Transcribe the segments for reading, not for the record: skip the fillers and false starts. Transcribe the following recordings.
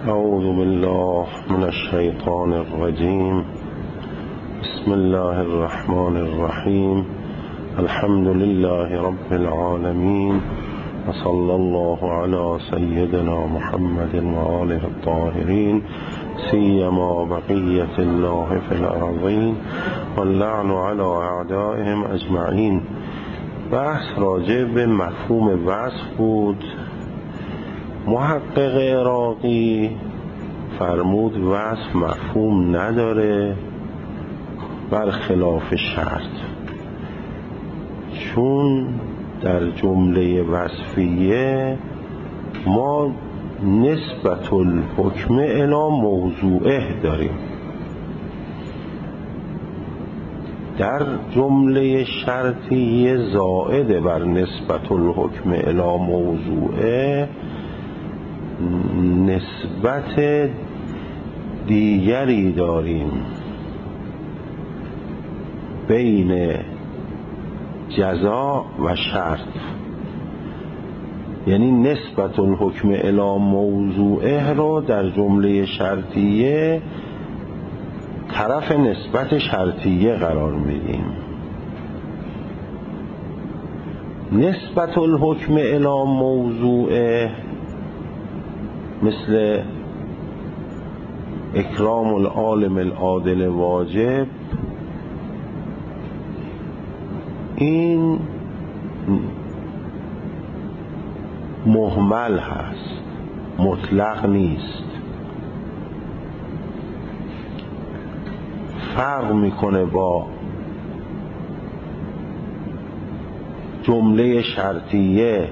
اعوذ بالله من الشیطان الرجیم. بسم الله الرحمن الرحیم. الحمد لله رب العالمین و صلی الله علی سیدنا محمد و آله الطاهرین سیما بقیة الله فی الارضین واللعن علی اعدائهم اجمعین. بحث راجع به مفهوم وصف بود. محقق عراقی فرمود وصف مفهوم نداره برخلاف شرط، چون در جمله وصفیه ما نسبت الحکم الی موضوعه داریم. در جمله شرطیه زائد بر نسبت الحکم الی موضوعه نسبت دیگری داریم بین جزا و شرط، یعنی نسبت الحکم الی موضوعه رو در جمله شرطیه طرف نسبت شرطیه قرار میدیم. نسبت الحکم الی موضوعه مثل اکرام العالم العادل واجب، این مهمل هست، مطلق نیست. فرق میکنه با جمله شرطیه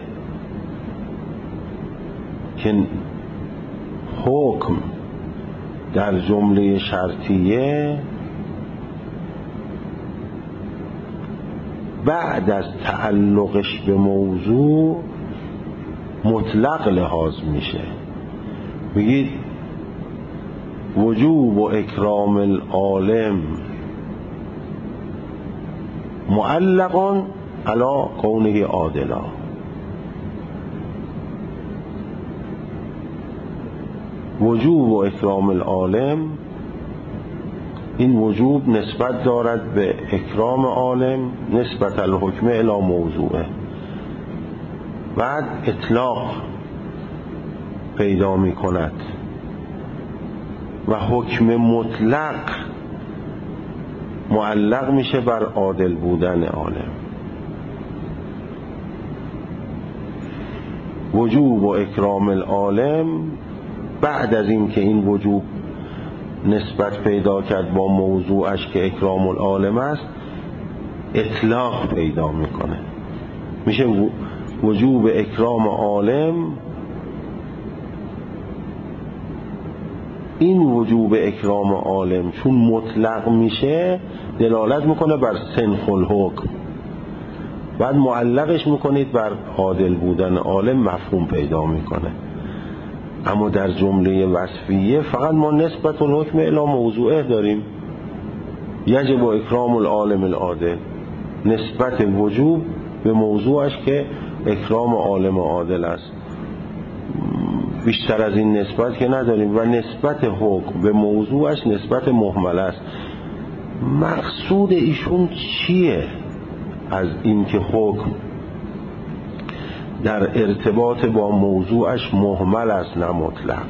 که حکم در جمله شرطیه بعد از تعلقش به موضوع مطلق لحاظ میشه. بگید وجوب و اکرام العالم معلق علی کونه عادلا. وجوب و اکرام العالم، این وجوب نسبت دارد به اکرام عالم نسبت الحکم الی موضوعه، بعد اطلاق پیدا می کند و حکم مطلق معلق میشه بر عادل بودن عالم. وجوب و اکرام العالم بعد از این که این وجوب نسبت پیدا کرد با موضوعش که اکرام العالم است اطلاق پیدا میکنه، میشه وجوب اکرام عالم. این وجوب اکرام عالم چون مطلق میشه دلالت میکنه بر سنخ الحکم، بعد معلقش میکنید بر عادل بودن عالم، مفهوم پیدا میکنه. اما در جمله وصفیه فقط ما نسبت الحکم الی موضوعه داریم. یجب و اکرام العالم العادل، نسبت وجوب به موضوعش که اکرام عالم عادل است. بیشتر از این نسبت که نداریم. و نسبت حکم به موضوعش نسبت مهمل است. مقصود ایشون چیه از این که حکم در ارتباط با موضوعش مهمل است نه مطلق؟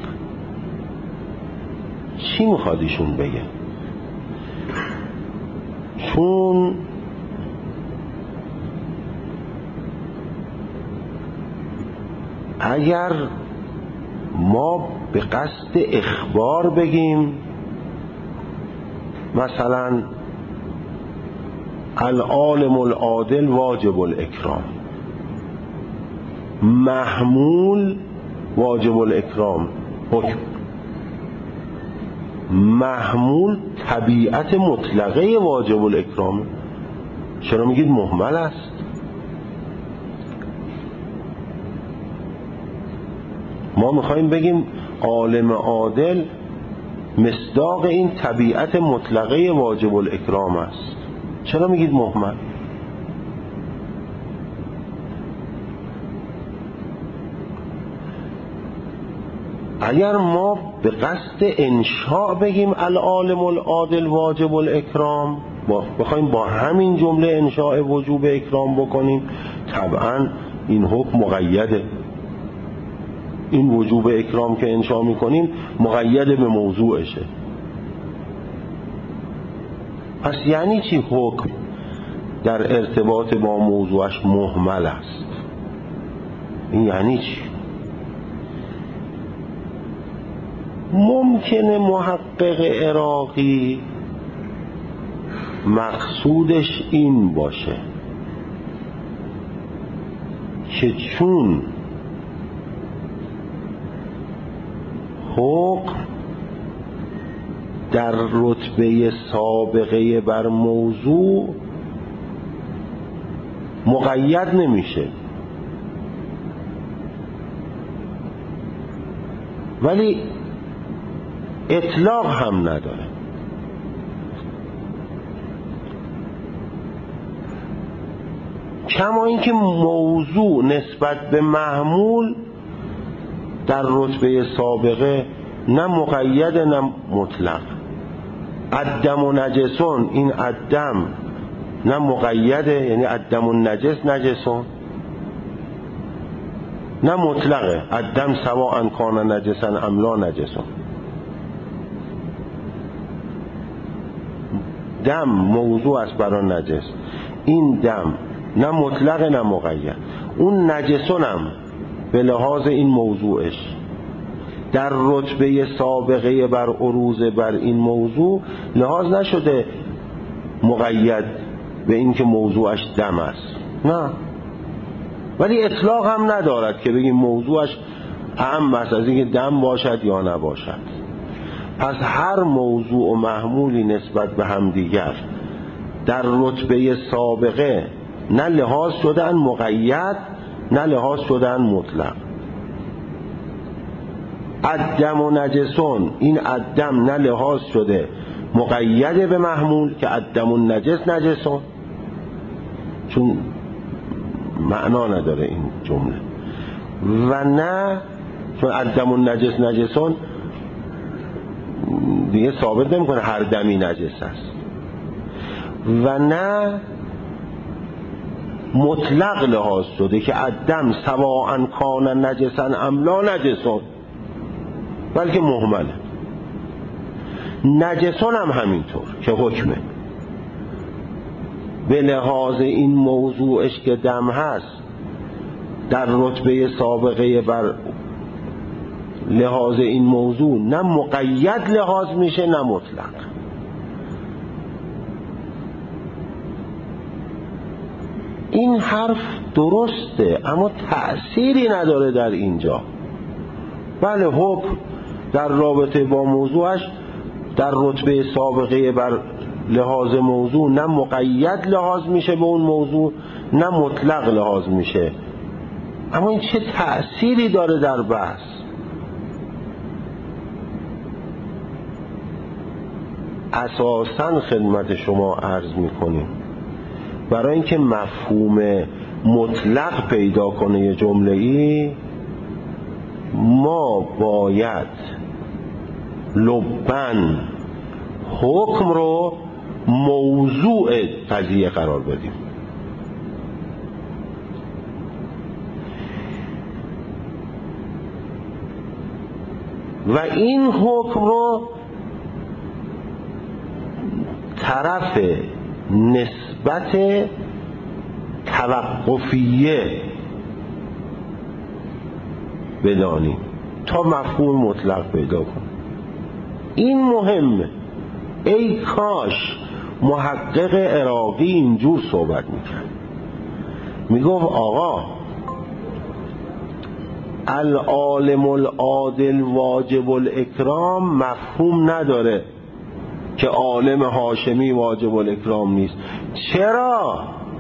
چی میخواد ایشون بگه؟ چون اگر ما به قصد اخبار بگیم مثلا العالم العادل واجب الاکرام، محمول واجب الاکرام حکم، محمول طبیعت مطلقه واجب الاکرام، چرا میگید مهمل است؟ ما میخوایم بگیم عالم عادل مصداق این طبیعت مطلقه واجب الاکرام است، چرا میگید مهمل؟ اگر ما به قصد انشاء بگیم العالم العادل واجب الاکرام، بخوایم با همین جمله انشاء وجوب اکرام بکنیم، طبعا این حکم مقیده. این وجوب اکرام که انشاء میکنیم مقید به موضوعشه. پس یعنی چی حکم در ارتباط با موضوعش مهمل است؟ این یعنی چی؟ ممکنه محقق عراقی مقصودش این باشه که چون حکم در رتبه سابقه بر موضوع مقید نمیشه، ولی اطلاق هم نداره. کما اینکه موضوع نسبت به محمول در رتبه سابقه نه مقید نه مطلق. الدم و نجسون، این الدم نه مقیده، یعنی الدم و نجس نجسون، نه مطلقه الدم سواء کان نجسن ام لا نجسون. دم موضوع است برای نجس، این دم نه مطلق نه مقید. اون نجسون هم به لحاظ این موضوعش در رتبه سابقه بر عروض بر این موضوع لحاظ نشده مقید به این که موضوعش دم است، نه، ولی اطلاق هم ندارد که بگیم موضوعش اهم است از اینکه دم باشد یا نباشد. پس هر موضوع و محمولی نسبت به همدیگر در رتبه سابقه نه لحاظ شدن مقید نه لحاظ شدن مطلق. الدم و نجسون، این الدم نه لحاظ شده مقید به محمول که الدم و نجس نجسون، چون معنا نداره این جمله، و نه چون الدم و نجس نجسون دیگه ثابت نمیکنه هر دمی نجس است، و نه مطلق لحاظ شده که الدم سواء کان نجسن ام لا نجسون، بلکه مهمله. نجسون هم همینطور که حکمه به لحاظ این موضوعش که دم هست در رتبه سابقه بر لحاظ این موضوع نه مقید لحاظ میشه نه مطلق. این حرف درسته اما تأثیری نداره در اینجا. بله حکم در رابطه با موضوعش در رتبه سابقه بر لحاظ موضوع نه مقید لحاظ میشه به اون موضوع نه مطلق لحاظ میشه، اما این چه تأثیری داره در بحث؟ اساساً خدمت شما عرض میکنیم برای اینکه مفهوم مطلق پیدا کنه یه جمله‌ای ما باید لبن حکم رو موضوع قضیه قرار بدیم. و این حکم رو طرف نسبت توقفیه بدانیم تا مفهوم مطلق پیدا کنیم. این مهمه. ای کاش محقق عراقی اینجور صحبت میکرد، میگفت آقا العالم العادل واجب الاکرام مفهوم نداره که عالم هاشمی واجب الاکرام نیست. چرا؟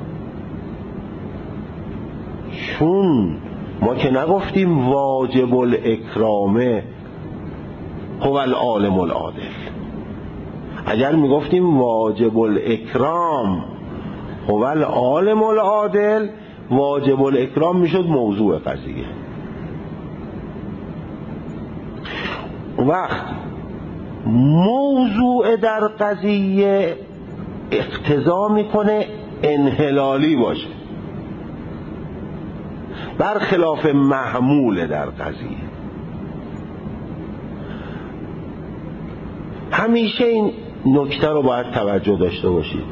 چون ما که نگفتیم واجب الاکرامه هو العالم العادل. اگر میگفتیم واجب الاکرام هو العالم العادل، واجب الاکرام میشد موضوع قضیه. وقت موضوع در قضیه اقتضا میکنه انحلالی باشه، برخلاف محمول در قضیه. همیشه این نکته رو باید توجه داشته باشید،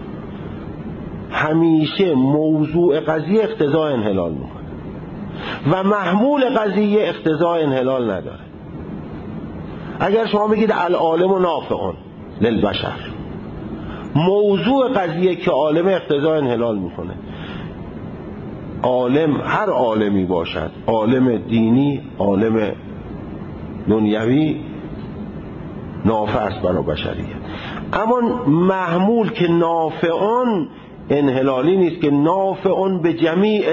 همیشه موضوع قضیه اقتضا انحلال میکنه و محمول قضیه اقتضا انحلال نداره. اگر شما بگید العالم نافع للبشر، موضوع قضیه که عالم اقتضا انحلال میکنه. عالم هر عالمی باشد، عالم دینی، عالم دنیوی، نافع است برای بشریت. اما محمول که نافعون انحلالی نیست، که نافعون به جمیع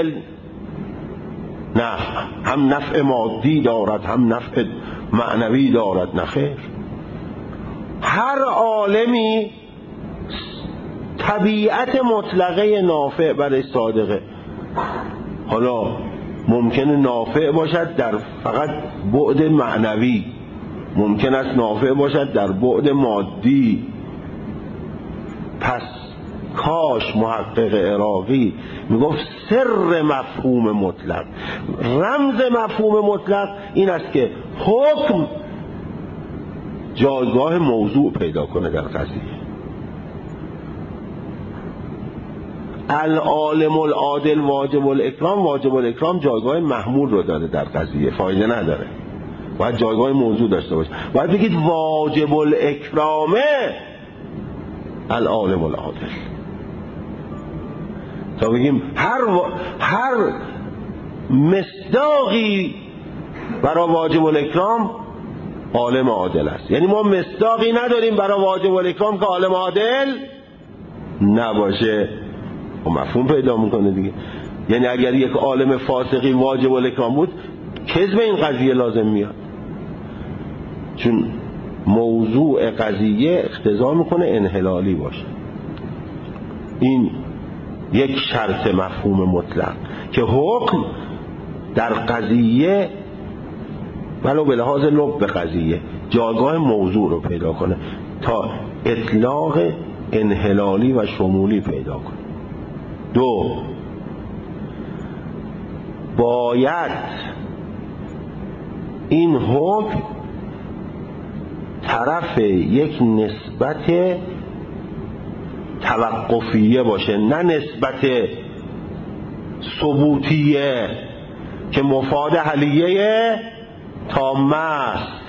نفع، هم نفع مادی دارد هم نفع معنوی دارد. نخیر، هر عالمی طبیعت مطلقه نافع برای صادقه. حالا ممکنه نافع باشد در فقط بعد معنوی، ممکن است نافع باشد در بعد مادی. پس کاش محقق عراقی میگفت سر مفهوم مطلق، رمز مفهوم مطلق این است که حکم جایگاه موضوع پیدا کنه در قضیه. العالم العادل واجب الاکرام، واجب الاکرام جایگاه محمول رو داره در قضیه، فایده نداره، باید جایگاه موضوع داشته باشه. باید بگید واجب الاکرامه العالم العادل، تا بگیم هر مصداقی برای واجب الاکرام عالم عادل است. یعنی ما مصداقی نداریم برای واجب الاکرام که عالم عادل نباشه. و مفهوم پیدا میکنه دیگه. یعنی اگر یک عالم فاسقی واجب الاکرام بود، کذب این قضیه لازم میاد، چون موضوع قضیه اقتضا میکنه انحلالی باشه. این یک شرط مفهوم مطلق، که حکم در قضیه ولو به لحاظ لب قضیه جایگاه موضوع رو پیدا کنه تا اطلاق انحلالی و شمولی پیدا کنه. 2. باید این حکم طرف یک نسبت توقفیه باشه، نه نسبت ثبوتیه که مفاد حلیه تامه است.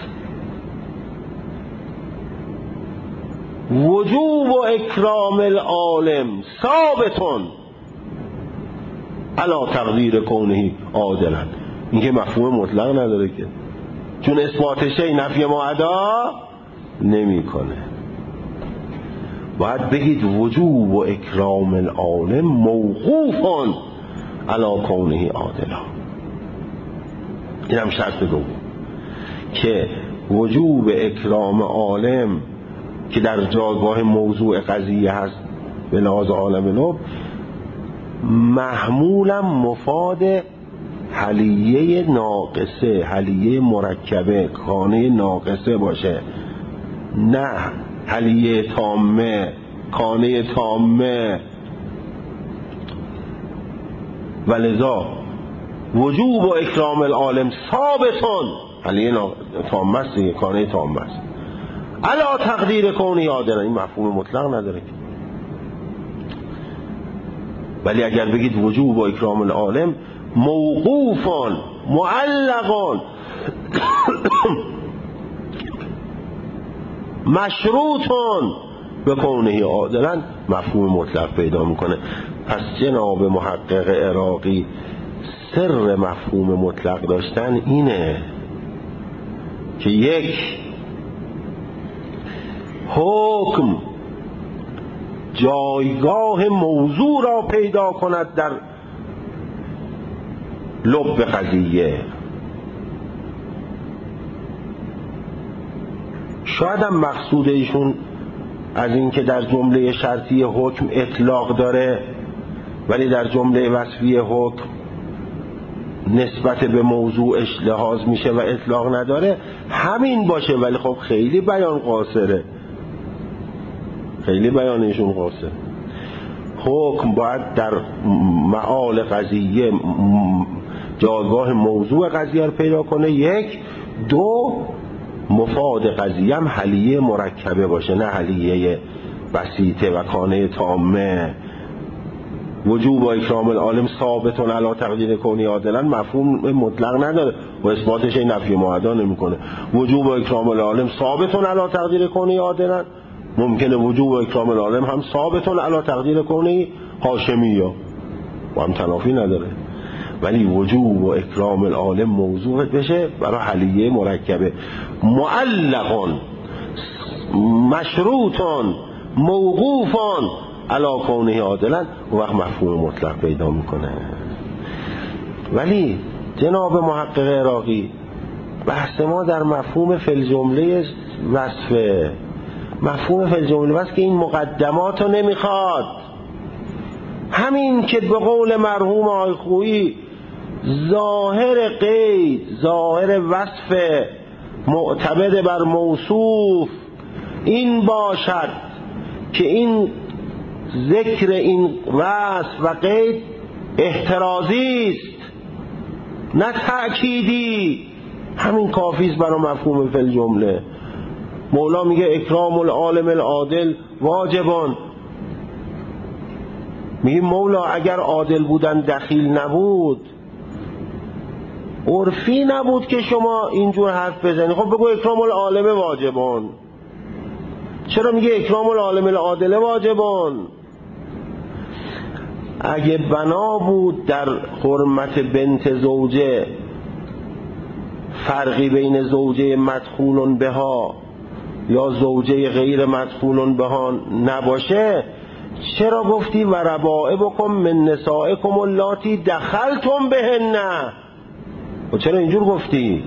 وجوب و اکرام العالم ثابتون علی تقدیر کونه عادلا. این که مفهوم مطلق نداره که، چون اثبات شی نفی معدا نمی کنه. باید بگید وجوب و اکرام العالم موقوفون علی کونه عادلا. این هم شرط دوم، که وجوب اکرام عالم که در جایگاه موضوع قضیه هست به لحاظ عالم لب، محمولم مفاد حلیه ناقصه، حلیه مرکبه، کانه ناقصه باشه، نه حلیه تامه، کانه تامه. ولذا وجوب و اکرام العالم ثابتون، حلیه تامه است دیگه، کانه تامه است، علا تقدیر کونی عادلا. این مفهوم مطلق نداره که. ولی اگر بگید وجوب و اکرام العالم موقوفان معلقان مشروطون به کونه عادلا، مفهوم مطلق پیدا میکنه. پس جناب محقق عراقی سر مفهوم مطلق داشتن اینه که یک، حکم جایگاه موضوع را پیدا کند در لب قضیه. شاید هم مقصود ایشون از این که در جمله شرطی حکم اطلاق داره ولی در جمله وصفی حکم نسبت به موضوعش لحاظ میشه و اطلاق نداره همین باشه، ولی خب خیلی بیان قاصره، خیلی بیانشون قاصر. حکم باید در معال قضیه جایگاه موضوع قضیه رو پیدا کنه. یک. دو، مفاد قضیه هم حلیه مرکبه باشه، نه حلیه بسیطه و کانه تامه. وجوب و اکرام العالم ثابتون علی تقدیر کونی عادلا مفهوم مطلق نداره و اثباتش این نفی معدا نمیکنه. وجوب و اکرام العالم ثابتون علی تقدیر کونی عادلا، ممکنه وجوب و اکرام العالم هم ثابتون علی تقدیر کونی هاشمیه و هم تنافی نداره، ولی وجوب و اکرام العالم موضوع بشه برای حلیه مرکبه. معلقون مشروطون موقوفون علا کونه عادلا، و وقت مفهوم مطلق پیدا میکنه. ولی جناب محقق عراقی بحث ما در مفهوم فی‌الجمله وصفه، مفهوم فی‌الجمله وصف که این مقدمات رو نمیخواد. همین که به قول مرحوم آقای خویی ظاهر قید، ظاهر وصف معتمد بر موصوف این باشد که این ذکر این وصف و قید احترازی است نه تأکیدی، همین کافی است برای مفهوم فی‌الجمله. مولا میگه اکرام العالم العادل واجبان. میگه مولا اگر عادل بودن دخیل نبود، عرفی نبود که شما اینجور حرف بزنی، خب بگو اکرام العالم واجبان. چرا میگه اکرام العالم العادل واجبان؟ اگه بنا بود در حرمت بنت زوجه فرقی بین زوجه مدخول بها یا زوجه غیر مدخول بها نباشه، چرا گفتی و ربائبکم من نسائکم اللاتی دخلتم بهن؟ و چرا اینجور گفتی؟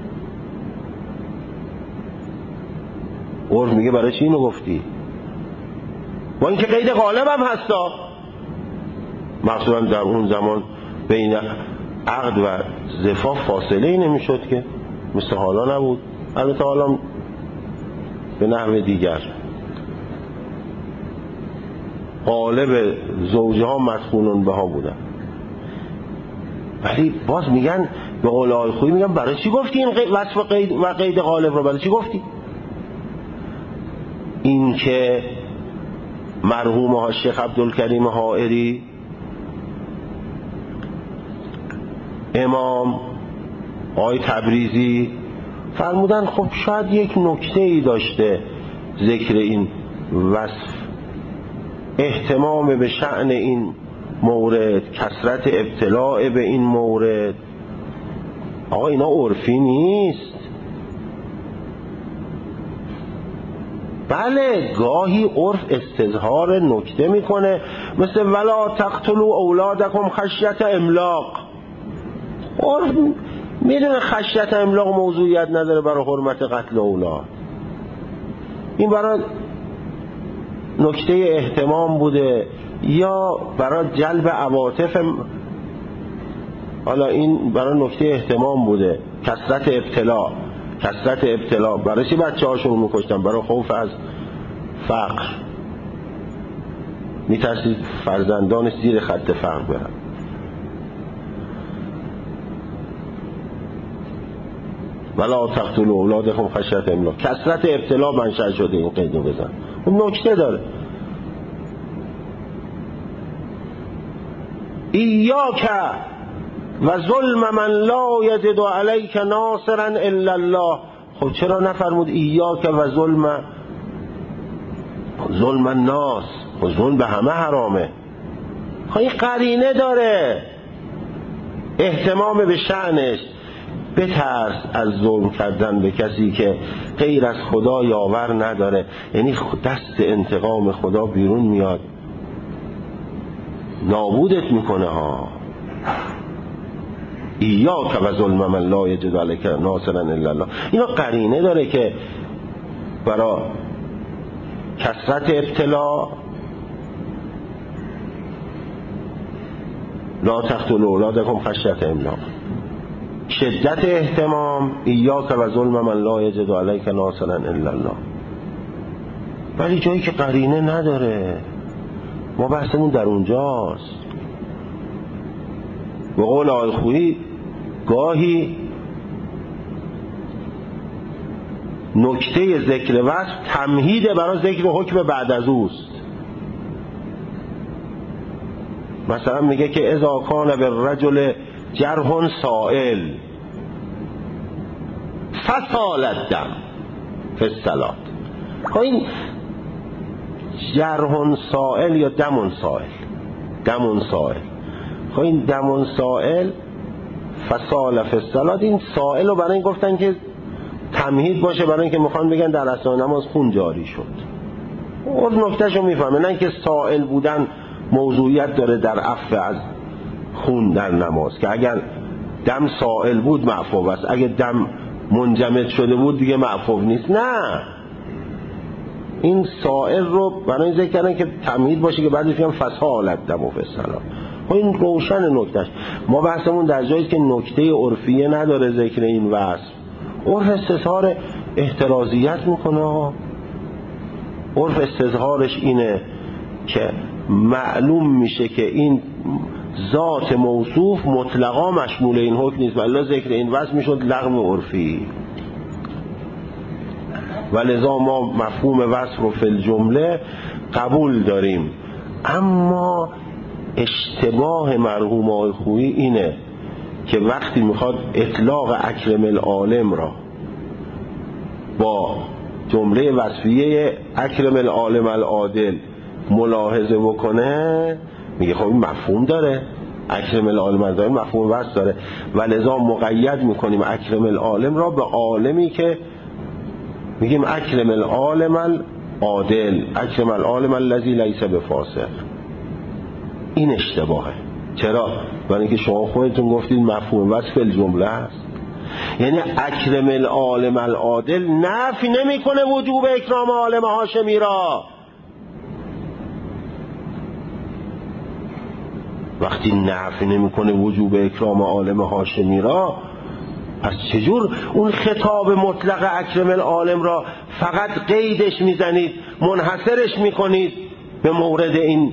عرف میگه برای چی اینو گفتی؟ با اینکه قید غالب هم هستا، مخصوصا در اون زمان بین عقد و زفاف فاصله ای نمیشد که، مثل حالا نبود. البته حالا به نحو دیگر غالب زوجه ها مدخولون بها بودن، ولی باز میگن به قول آقای خویی میگن برای چی گفتی این وصف قید و قید غالب رو؟ برای چی گفتی؟ این که مرحوم ها شیخ عبدالکریم حائری، امام آقای تبریزی فرمودن خب شاید یک نکته ای داشته ذکر این وصف، اهتمام به شأن این مورد، کثرت ابتلاع به این مورد. آقا اینا عرفی نیست. بله گاهی عرف استظهار نکته میکنه، مثل ولا تقتلوا اولادکم خشیت املاق. عرف میدونه خشیت املاق موضوعیت نداره برای حرمت قتل اولاد، این برای نکته اهتمام بوده یا برای جلب عواطف، حالا این برای نکته اهتمام بوده. کثرت ابتلا برای چی بچه هاشون میکشتن؟ برای خوف از فقر، میترسید فرزندان زیر خط فقر برن. ولا تقتلوا اولادکم خشیت املاق، کثرت ابتلا منشأ شده این قیدو بزن. اون نکته داره. ایاک و ظلم من لا یجد علیک ناصرا الا الله. خب چرا نفرمود ایاک و ظلم الناس؟ خب ظلم به همه حرامه. خب این قرینه داره، اهتمام به شأنش. بترس از ظلم کردن به کسی که غیر از خدا یاور نداره، یعنی دست انتقام خدا بیرون میاد نابودت میکنه ها. ایاک و ظلم من لا یجد علیک ناصرا الا الله. اینا قرینه داره که برای کثرت ابتلا لا تقتلوا اولادکم خشیت املاق. شدت اهتمام، ایاک و ظلم من لا یجد علیک ناصرا الا الله. ولی جایی که قرینه نداره، ما بحثمون در اونجاست. به قول آقای خویی گاهی نکته ذکر وصف تمهید برای ذکر حکم بعد از اوست. مثلا میگه که اذا کان بالرجل جرح سائل فسال الدم فی الصلاة. این جرح سائل یا دم سائل، دم سائل، این دم سائل فسال فی الصلاة، این سائل رو برای این گفتن که تمهید باشه، برای اینکه میخوان بگن در اثناء نماز خون جاری شد. اون نکتهشو میفهمه، نه که سائل بودن موضوعیت داره در عفو از خون در نماز، که اگر دم سائل بود معفو است، اگر دم منجمد شده بود دیگه معفو نیست. نه، این سائل رو برای این ذکر کردن که تمهید باشه که بعدش میگن فسال الدم فی الصلاة. این روشن نکتهش. ما بحثمون در جایی که نکته عرفیه نداره ذکر این وصف. عرف استظهار احترازیت میکنه. عرف استظهارش اینه که معلوم میشه که این ذات موصوف مطلقا مشمول این حکم نیست، ولی ذکر این وصف میشد لغو عرفی. ولذا ما مفهوم وصف رو فی الجمله قبول داریم. اما اشتباه مرحوم آقای خویی اینه که وقتی میخواد اطلاق اکرم العالم را با جمله وصفیه اکرم العالم العادل ملاحظه بکنه، میگه خب این مفهوم داره، اکرم العالم العادل مفهوم وصف داره، ولذا مقید میکنیم اکرم العالم را به عالمی که میگیم اکرم العالم العادل، اکرم العالم الذی لیس بفاسق. این اشتباهه. چرا؟ برای اینکه شما خودتون گفتید مفهوم وصف الجمله است. یعنی اکرم العالم العادل نفی نمیکنه وجوب اکرام عالم هاشمی را. وقتی نفی نمیکنه وجوب اکرام عالم هاشمی را، پس چجور اون خطاب مطلق اکرم العالم را فقط قیدش میزنید، منحصرش میکنید به مورد این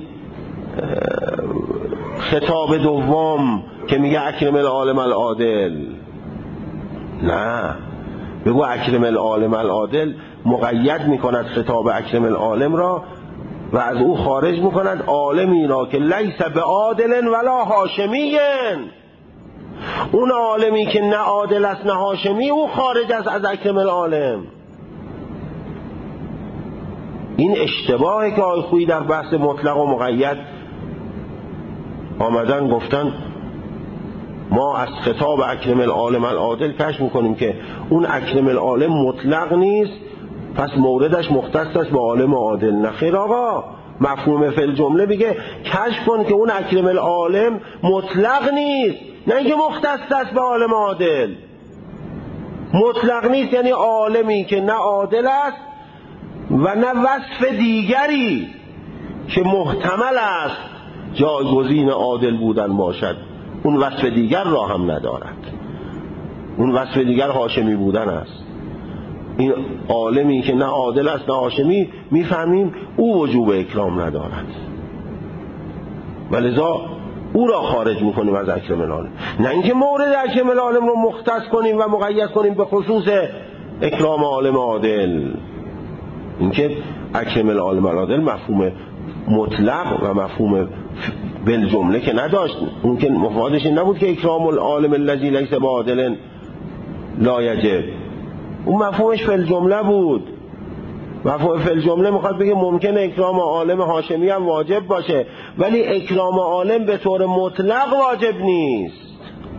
خطاب دوم که میگه اکرم العالم العادل؟ نه، بگو اکرم العالم العادل مقید میکند خطاب اکرم العالم را و از او خارج میکند عالمی را که لیس به عادل ولا هاشمی. اون عالمی که نه عادل است نه هاشمی، او خارج است از اکرم العالم. این اشتباهی که آقای خویی در بحث مطلق و مقید آمدن گفتن ما از خطاب اکرم العالم العادل کشف میکنیم که اون اکرم العالم مطلق نیست، پس موردش مختص است به عالم عادل. نه خیر آقا، مفهوم فی الجمله بگه کشف کن که اون اکرم العالم مطلق نیست، نه اینکه مختص است به عالم عادل. مطلق نیست یعنی عالمی که نه عادل است و نه وصف دیگری که محتمل است جایگزین عادل بودن باشد، اون وصف دیگر را هم ندارد. اون وصف دیگر هاشمی بودن است. این عالمی که نه عادل است نه هاشمی، میفهمیم او وجوب اکرام ندارد، ولذا او را خارج میکنیم از اکرم العالم. نه اینکه مورد اکرم العالم رو مختص کنیم و مقید کنیم به خصوص اکرام عالم عادل. اینکه اکرم العالم العادل مفهوم مطلق و مفهوم بالجمله که نداشت. اون که مفادش این نبود که اکرام العالم الذی لیس بعادل لا یجب، اون مفهومش فی الجمله بود. مفهوم فی الجمله میخواد بگه ممکنه اکرام عالم هاشمی هم واجب باشه، ولی اکرام عالم به طور مطلق واجب نیست.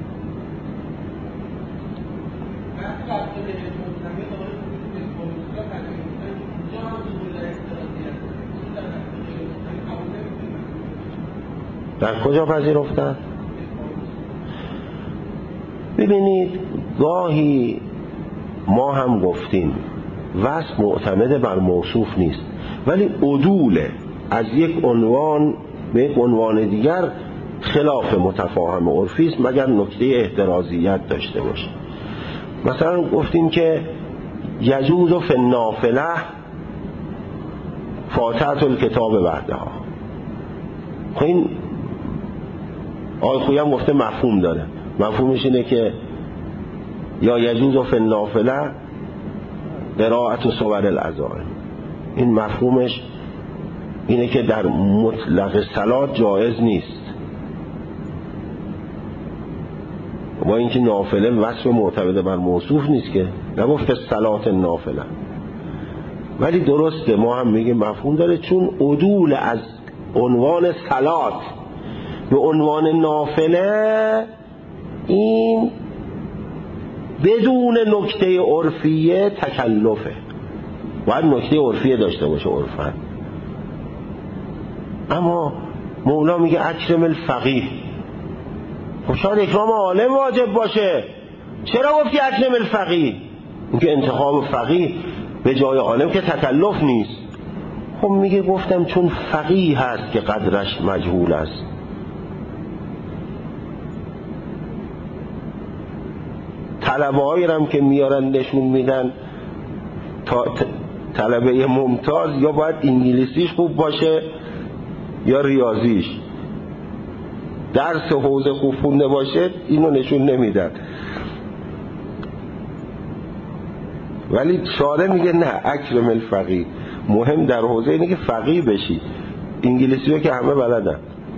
در کجا پذیرفتن؟ ببینید، گاهی ما هم گفتیم وصف معتمد بر موصوف نیست، ولی عدول از یک عنوان به یک عنوان دیگر خلاف متفاهم عرفی است مگر نکته احترازیت داشته باشه. مثلا گفتیم که یجوز فی النافله فاتحة الکتاب بعدها. خب این آقای خویی هم گفته مفهوم داره. مفهومش اینه که یا یجوز فی النافله قراءة صور العزائم. این مفهومش اینه که در مطلق صلات جایز نیست، با اینکه نافله وصف معتمد بر موصوف نیست که نگفت صلات نافله، ولی درسته ما هم میگه مفهوم داره، چون عدول از عنوان صلات به عنوان نافله این بدون نکته عرفیه تکلفه، باید نکته عرفیه داشته باشه عرفاً. اما مولا میگه اکرم الفقیه. خب شاید اکرام عالم واجب باشه، چرا گفتی اکرم الفقیه؟ اینکه انتخاب فقیه به جای عالم که تکلف نیست. خب میگه گفتم چون فقیه هست که قدرش مجهول است. طلبه هایی هم که میارن نشون میدن تا طلبه ممتاز یا باید انگلیسیش خوب باشه یا ریاضیش، درس حوزه خوب خونده باشه، اینو نشون نمیدن. ولی شارع میگه نه اکرم الفقیه، مهم در حوزه اینه که فقیه بشی. انگلیسی ها که همه بلدن،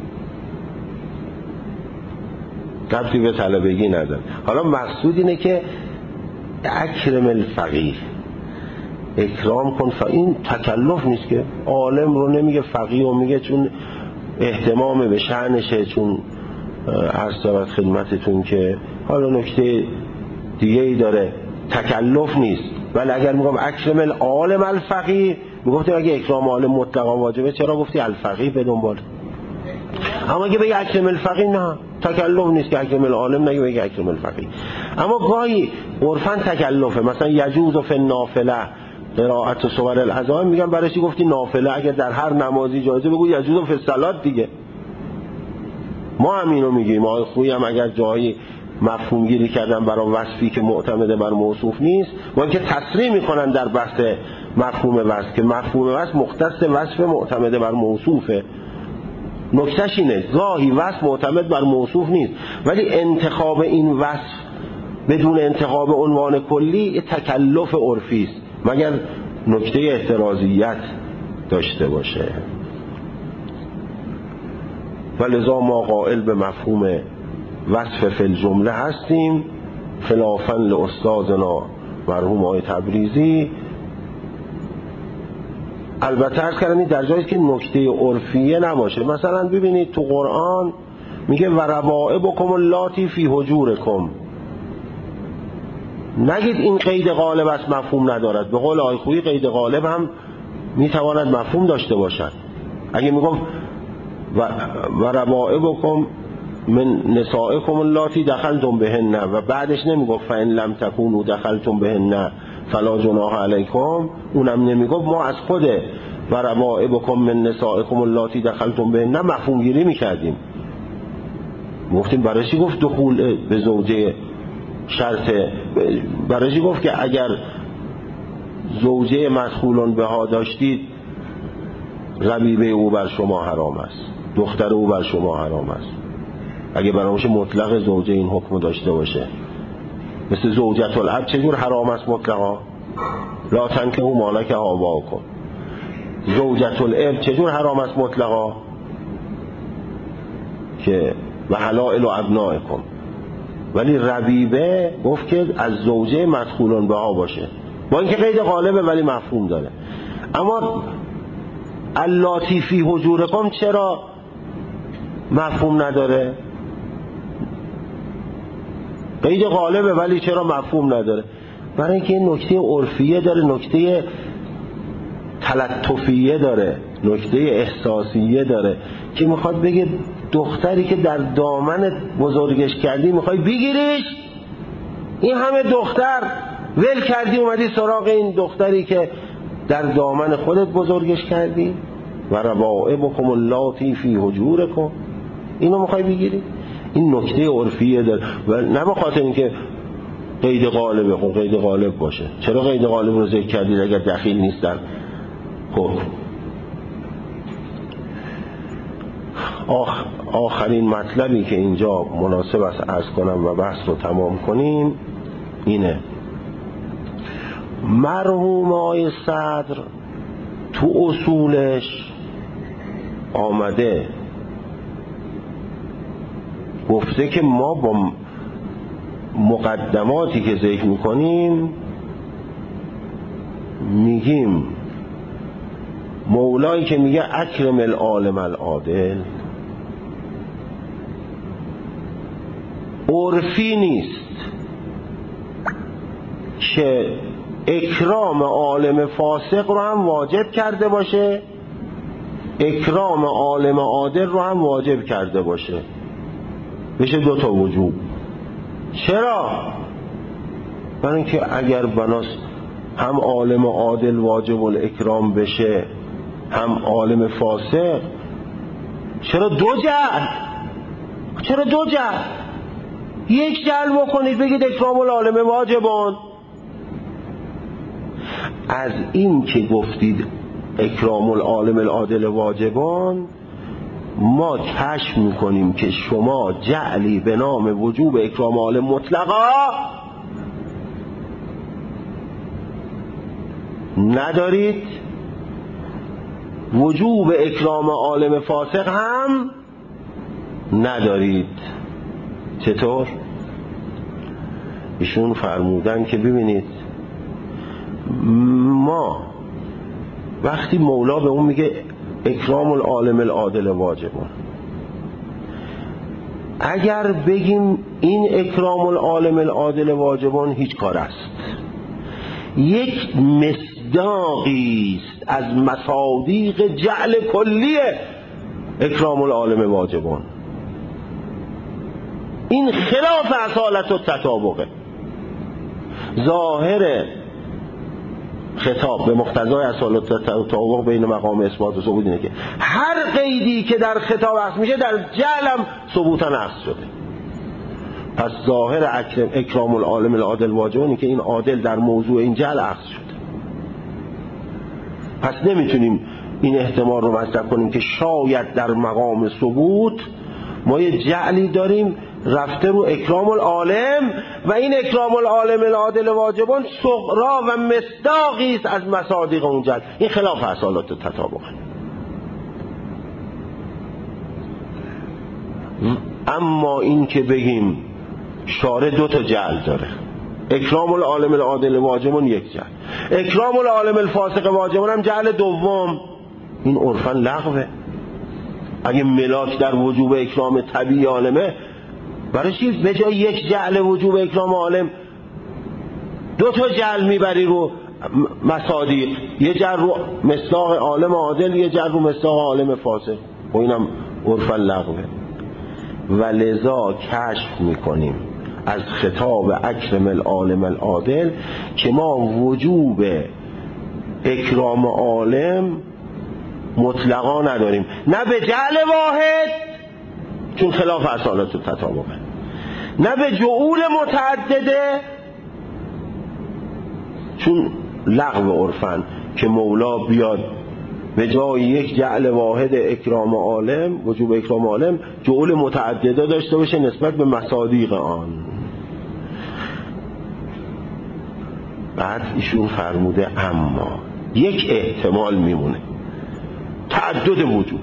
ربطی به طلبگی نداره. حالا مقصود اینه که اکرم الفقیه، اکرام کن. این تکلف نیست که عالم رو نمیگه فقیه و میگه چون اهتمام به شأنشه، چون عرض دارد خدمتتون که حالا نکته دیگه ای داره، تکلف نیست. ولی اگر میگم اکرم العالم الفقیه، میگفتیم اگه اکرام عالم مطلقا واجبه چرا گفتی الفقیه به دنبال؟ اما اگه بگی اکرم الفقیه نه تکلف نیست که اکرم العالم نگه بگی اکرم الفقیه. اما گاهی عرفاً تکلفه، مثلا یجوز فی النافله قراءة صور العزائم، میگم برای چی گفتی نافله؟ اگر در هر نمازی جایزه بگو یجوز فی الصلات دیگه. ما هم اینو میگیم. آقای خویی هم اگر جایی مفهوم گیری کردن برای وصفی که معتمد بر موصوف نیست، و اینکه تصریح میکنن در بحث مفهوم وصف که مفهوم وصف مختص وصف معتمد بر موصوفه. نکتهش اینه گاهی وصف معتمد بر موصوف نیست، ولی انتخاب این وصف بدون انتخاب عنوان کلی تکلف عرفی است مگر نکته احترازیت داشته باشه. ولذا ما قائل به مفهوم وصف فی الجمله هستیم، خلافاً لاستاذنا مرحوم آقای تبریزی. البته عرض کردم این در جایی که نکته عرفیه نباشه. مثلا ببینید تو قرآن میگه و ربائبکم اللاتی فی حجورکم، نگید این قید غالب است مفهوم ندارد. به قول آقای خویی قید غالب هم میتواند مفهوم داشته باشد. اگه میگم و ربائبکم من نسائکم اللاتی دخلتم بهن و بعدش نمیگفت فإن لم تکونوا دخلتم بهن فلا جناح علیکم، اونم نمیگفت، ما از خود و ربائبکم من نسائکم اللاتی دخلتم بهن مفهوم گیری میکردیم. گفتیم برای چی گفت دخول به زوجه شرطه؟ برای چی گفت که اگر زوجه مدخولون بها داشتید ربیبه او بر شما حرام است، دختر او بر شما حرام است؟ اگه برامش مطلق زوجه این حکم داشته باشه، مثل زوجت الاب چجور حرام است مطلقا؟ لا تنکحوا ما نکح آباؤکم. زوجت الاب چجور حرام است مطلقا؟ که و حلائل و ابنائکم. ولی ربیبه گفت که از زوجه مدخولون بها باشه، با اینکه قید غالبه ولی مفهوم داره. اما اللاتی فی حجورکم چرا مفهوم نداره؟ قید غالبه ولی چرا مفهوم نداره؟ برای اینکه نکته عرفیه داره، نکته تلطفیه داره، نکته احساسیه داره که میخواد بگه دختری که در دامن بزرگش کردی میخوای بگیریش، این همه دختر ول کردی اومدی سراغ این دختری که در دامن خودت بزرگش کردی. و ربائبکم اللاتی فی حجورکم، اینو میخوای بگیری؟ این نکته عرفیه داره و نه به خاطر اینکه قید غالبه. خب قید غالب باشه، چرا قید غالب رو ذکر کردید اگر دخیل نیستن؟ خب آخرین مطلبی که اینجا مناسب است عرض کنم و بحث رو تمام کنیم اینه. مرحوم آقای صدر تو اصولش آمده گفته که ما با مقدماتی که ذکر میکنیم میگیم مولایی که میگه اکرم العالم العادل عرفی نیست که اکرام عالم فاسق رو هم واجب کرده باشه، اکرام عالم عادل رو هم واجب کرده باشه، بشه دوتا وجوب. چرا؟ برای اینکه اگر بناس هم عالم عادل واجب الاکرام بشه هم عالم فاسق، چرا دو جهل؟ چرا دو جهل؟ یک جهل بکنید بگید اکرام العالم واجبان. از این که گفتید اکرام العالم العادل واجبان ما کشف میکنیم که شما جعلی به نام وجوب اکرام عالم مطلقا ندارید، وجوب اکرام عالم فاسق هم ندارید. چطور؟ ایشون فرمودن که ببینید ما وقتی مولا به اون میگه اکرام العالم العادل واجبان، اگر بگیم این اکرام العالم العادل واجبان هیچ کار است، یک مصداقی است از مصادیق جعل کلی اکرام العالم واجبان. این خلاف اصالت و تطابقه. ظاهر خطاب به مقتضای اصالت و تطابق بین مقام اثبات و ثبوت اینه که هر قیدی که در خطاب اخذ میشه در جعلم ثبوتا اخذ شده. پس ظاهر اکرام العالم العادل واجبانی که این عادل در موضوع این جعل اخذ شده. پس نمیتونیم این احتمال رو مطرح کنیم که شاید در مقام ثبوت ما یه جعلی داریم رفته رو اکرام العالم و این اکرام العالم العادل واجبان صغرا و مصداقی است از مصادیق اون جعل. این خلاف اصالت و تطابق. اما این که بگیم شارع دو تا جعل داره، اکرام العالم العادل واجبان یک جعل، اکرام العالم الفاسق واجبان هم جعل دوم، این عرفاً لغوه. اگه ملاک در وجوب اکرام طبیعی عالمه، برای چی به جای یک جعل وجوب اکرام عالم دو تا جعل میبری رو مصادیق، یه جعل رو مصداق عالم عادل، یه جعل رو مصداق عالم فاسق، و اینم عرفاً لغوه. و لذا کشف میکنیم از خطاب اکرم العالم العادل که ما وجوب اکرام عالم مطلقا نداریم، نه به جعل واحد چون خلاف اصالت و تطابقه، نه به جعول متعدده چون لغو عرفن که مولا بیاد به جای یک جعل واحد اکرام عالم وجوب اکرام عالم جعول متعدده داشته باشه نسبت به مصادیق آن. بعد ایشون فرموده اما یک احتمال میمونه، تعدد وجوب.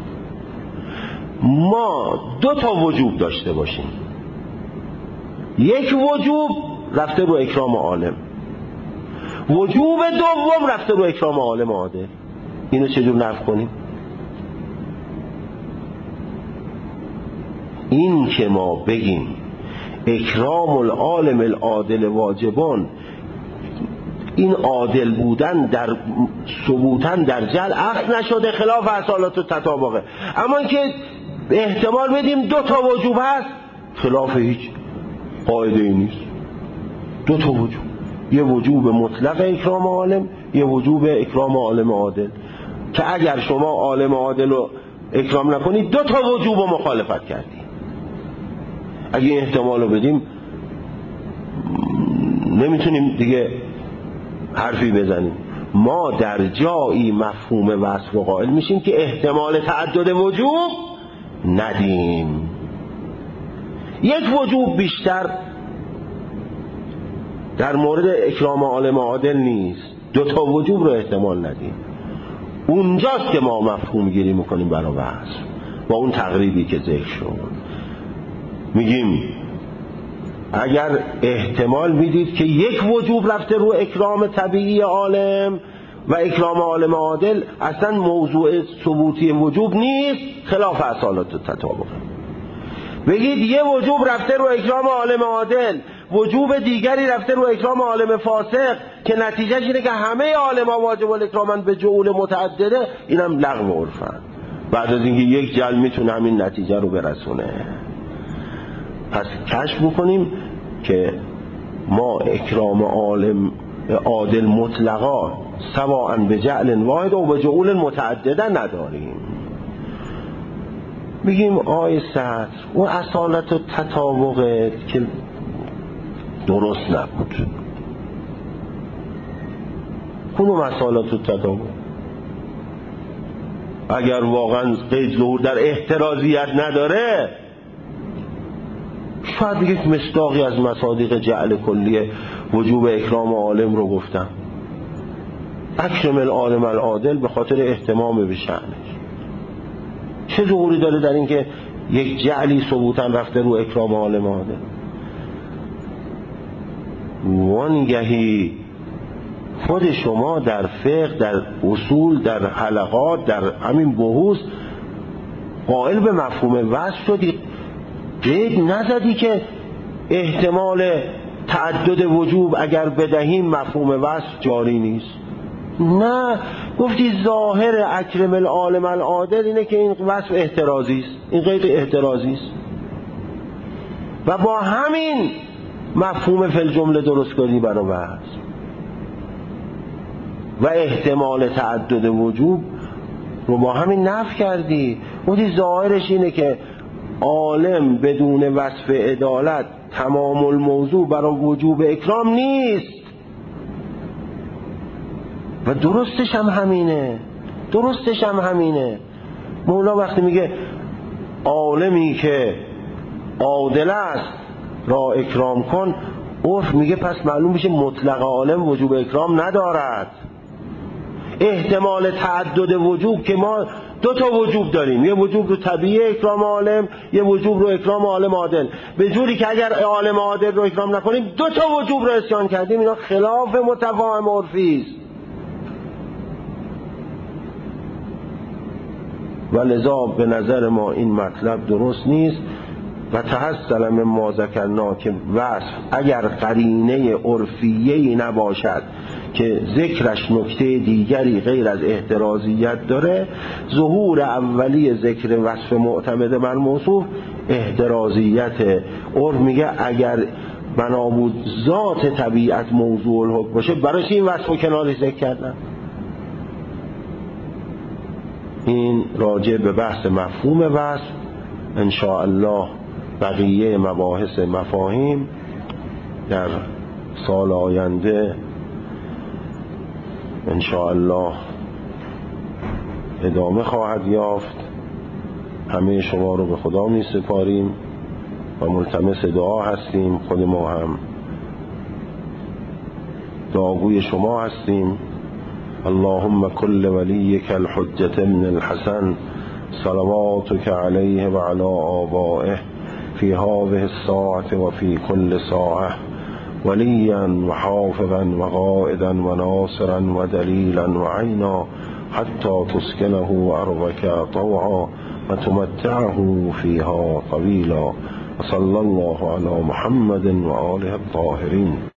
ما دو تا وجوب داشته باشیم، یک وجوب رفته رو اکرام عالم، وجوب دوم رفته رو اکرام عالم عادل. اینو چجور نفی کنیم؟ این که ما بگیم اکرام العالم العادل واجبان، این عادل بودن در ثبوتن در جعل اخذ نشده، خلاف اصالت و تطابقه. اما اینکه احتمال بدیم دو تا وجوب هست، خلاف هیچ قاعده ای نیست. دو تا وجوب، یه وجوب مطلق اکرام عالم، یه وجوب اکرام عالم عادل، که اگر شما عالم عادل رو اکرام نکنی 2 تا وجوب رو مخالفت کردی. اگه این احتمال رو بدیم نمیتونیم دیگه حرفی بزنیم. ما در جایی مفهوم وصف رو قائل میشیم که احتمال تعدد وجوب ندیم. یک وجوب بیشتر در مورد اکرام عالم عادل نیست، 2 تا وجوب رو احتمال ندیم. اونجاست که ما مفهوم گیری میکنیم برای وصف با اون تقریبی که ذکر شد. میگیم اگر احتمال میدید که یک وجوب رفته رو اکرام طبیعی عالم و اکرام عالم عادل اصلا موضوع ثبوتی وجوب نیست، خلاف اصالت و تطابق. بگید یه وجوب رفته رو اکرام عالم عادل، وجوب دیگری رفته رو اکرام عالم فاسق که نتیجهش اینه که همه عالم‌ها واجب الاکرامن به جعول متعدده، اینم لغو عرفن. بعد از اینکه یک جل میتونه همین نتیجه رو برسونه. پس کشف بکنیم که ما اکرام عالم عادل مطلقا سواء به جعل واحد و به جعول متعدده نداریم. میگیم آیه سطر و اصالت و تطابقت که درست نبود. کنم اصالت و تطابق اگر واقعا قید ظهور در احترازیت نداره، شاید یک مصداقی از مصادیق جعل کلیه وجوب اکرام عالم رو گفتم. اکرم العالم العادل به خاطر اهتمام به شأنش. چه ظهوری داره در این که یک جعلی ثبوتا رفته رو اکرام عالم عادل؟ وانگهی خود شما در فقه، در اصول، در حلقات، در همین بحوث قائل به مفهوم وصف شدی، قید نزدی که احتمال تعدد وجوب اگر بدهیم مفهوم وصف جاری نیست. نه، گفتی ظاهر اکرم العالم العادل اینه که این وصف احترازی است، این قید احترازی است و با همین مفهوم فی الجمله درست کردی برای وصف و احتمال تعدد وجوب رو با همین نفی کردی. گفتی ظاهرش اینه که عالم بدون وصف عدالت تمام الموضوع برای وجوب اکرام نیست و درستش هم همینه. مولا وقتی میگه عالمی که عادل است را اکرام کن، عرف میگه پس معلوم میشه مطلق عالم وجوب اکرام ندارد. احتمال تعدد وجوب که ما 2 تا وجوب داریم، یه وجوب رو طبیعی اکرام عالم، یه وجوب رو اکرام عالم عادل، به جوری که اگر عالم عادل رو اکرام نکنیم 2 تا وجوب رو اسیان کردیم. اینا خلاف متفاهم عرفی است و لذا به نظر ما این مطلب درست نیست. و تحصل من ما ذکرنا که وصف اگر قرینه عرفیه‌ای نباشد که ذکرش نکته دیگری غیر از احترازیت داره، ظهور اولی ذکر وصف معتمد بر موصوف احترازیت. عرف میگه اگر بنابود ذات طبیعت موضوع الحکم باشه، برای این وصف و کنارش ذکر کردن. این راجع به بحث مفهوم وصف. ان شاء الله بقیه مباحث مفاهیم در سال آینده ان شاء الله ادامه خواهد یافت. همه شما رو به خدا می سپاریم و ملتمس دعا هستیم. خود ما هم دعاگوی شما هستیم. اللهم كل وليك الحجة ابن الحسن صلواتك عليه وعلى آبائه في هذه الساعة وفي كل ساعة وليا وحافظا وقائدا وناصرا ودليلا وعينا حتى تسكنه أرضك طوعا وتمتعه فيها طويلا. وصلى الله على محمد وآله الطاهرين.